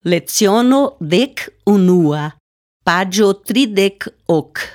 Leciono 11, pagio 30.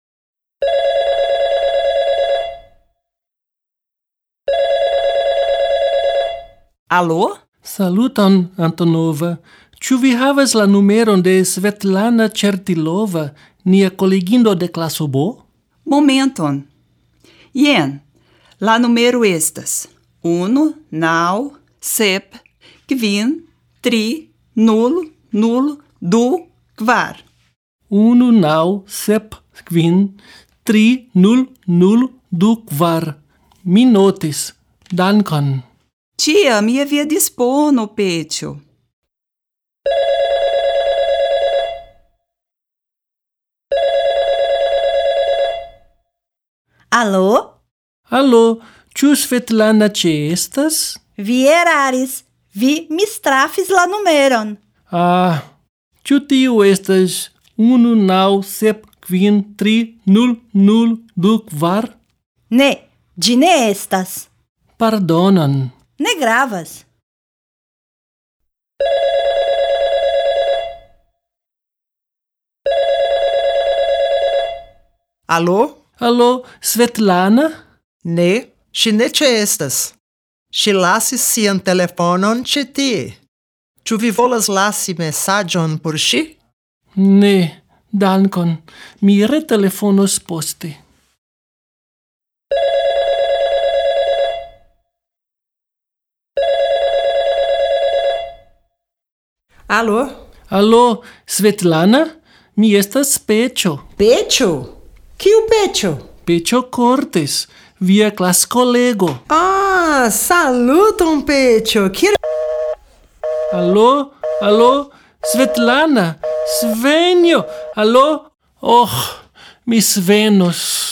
Alô? Saluton, Antonova. Ĉu vi havas la numeron de Svetlana Certilova, nia kolegindo de klaso B? Momenton. Jen, la numero estas 1, 9, 7, 5, 3, 0, 0, 2, 4. 1, 9, 7, 5, 3, 0, 0, 2, 4. Mi notis. Dankon. Tia, mi havia dispono, Petio. Alô? Alô, ĉu Svetlana ĉeestas? Vi eraris. Vi mistrafis la numeron. Ah, ĉu tiu estas 1, 9, 7, 5, 3, 0, 0, 2, 4? Ne, ĝi ne estas. Pardonon. Ne gravas. Alô? Alô, Svetlana? Ne, ŝi ne ĉeestas. Ŝi lasis sian telefonon ĉi tie. Ĉu vi volas lasi mesaĝon por ŝi? Ne, dankon. Mi retelefonos poste. Alô? Alô, Svetlana? Mi estas Peĉo. Peĉo? Kiu Peĉo? Peĉo Cortes, via klaskolego. Ah, saluton Peĉo. Kiel... Alô? Alô? Svetlana? Svenjo? Alô? Oh, mi svenos.